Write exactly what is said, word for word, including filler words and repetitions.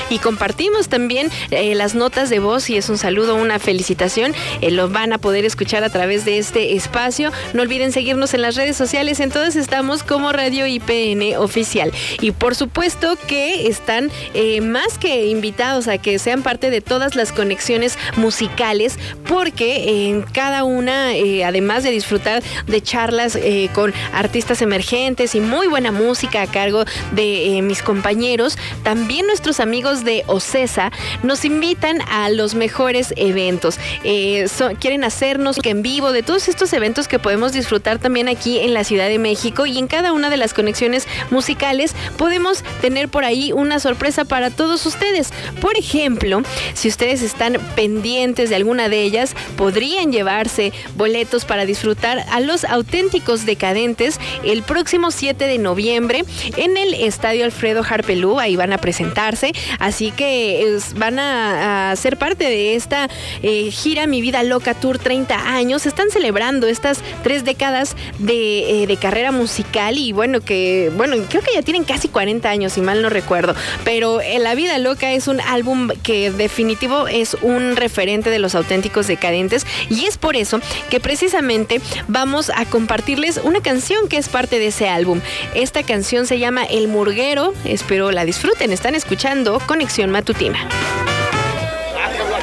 y compartimos también eh, las notas de voz y es un saludo, una felicitación. Eh, lo van a poder escuchar a través de este espacio. No olviden seguirnos en las redes sociales. En todas estamos como Radio I P N Oficial. Y por supuesto que están eh, más que invitados a que sean parte de todas las conexiones musicales, porque en cada una, eh, además de disfrutar de charlas eh, con artistas emergentes y muy buena música a cargo de eh, mis compañeros, también nuestros amigos de OCESA nos invitan a los mejores eventos. Eh, so, quieren hacernos que en vivo de todos estos eventos que podemos disfrutar también aquí en la Ciudad de México, y en cada una de las conexiones musicales podemos tener por ahí una sorpresa para todos ustedes. Por ejemplo, si ustedes están pendientes de alguna de ellas, podrían llevarse boletos para disfrutar a los Auténticos Decadentes el próximo siete de noviembre en el Estadio Alfredo Harpelú. Ahí van a presentarse, así que es, van a, a ser parte de esta eh, gira Mi Vida Loca Tour treinta años. Están celebrando estas tres décadas de, eh, de carrera musical y bueno, que bueno, creo que ya tienen casi cuarenta años, si mal no recuerdo, pero eh, La Vida Loca es un álbum que definitivo es un referente de los Auténticos Decadentes, y es por eso que precisamente vamos a compartirles una canción que es parte de ese álbum. Esta canción se llama El Murguero. Espero la disfruten. Están escuchando Conexión Matutina.